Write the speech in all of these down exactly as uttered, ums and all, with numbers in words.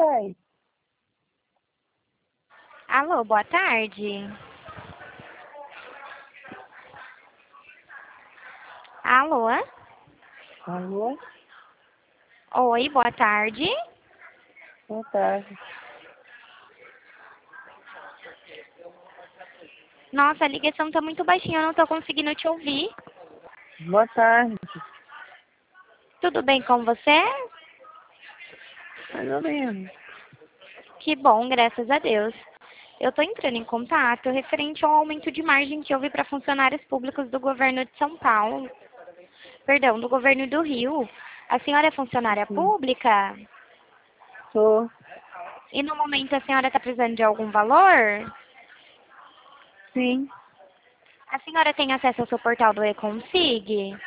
vai. Alô, boa tarde. Alô? Alô? Oi, boa tarde. Boa tarde. Nossa, a ligação tá muito baixinha, eu não tô conseguindo te ouvir. Boa tarde. Tudo bem com você? Mais ou menos. Que bom, graças a Deus. Eu tô entrando em contato referente ao aumento de margem que houve para funcionários públicos do governo de São Paulo. Perdão, do governo do Rio. A senhora é funcionária Sim. pública? Sou. E no momento a senhora está precisando de algum valor? Sim. A senhora tem acesso ao seu portal do E-Consig?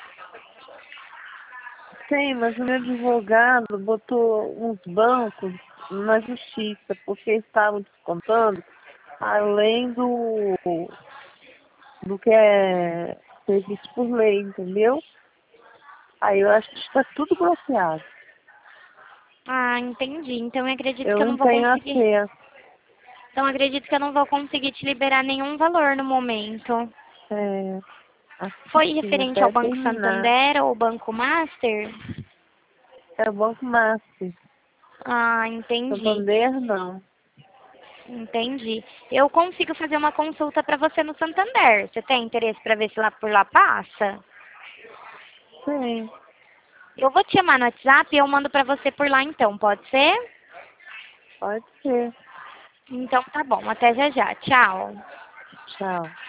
Tem, mas o meu advogado botou uns bancos na justiça, porque estavam descontando além do, do que é previsto por lei, entendeu? Aí eu acho que está tudo bloqueado. Ah, entendi. Então eu acredito Eu que eu não não vou tenho conseguir. acesso. Então eu acredito que eu não vou conseguir te liberar nenhum valor no momento. É, acho que Foi sim, referente ao até Banco terminar. Santander ou Banco Master? É o Banco Master. Ah, entendi. Santander, não. Entendi. Eu consigo fazer uma consulta para você no Santander. Você tem interesse para ver se lá por lá passa? Sim, Eu vou te chamar no WhatsApp e eu mando para você por lá então, pode ser? pode ser. Então tá bom, até já já. Tchau. Tchau.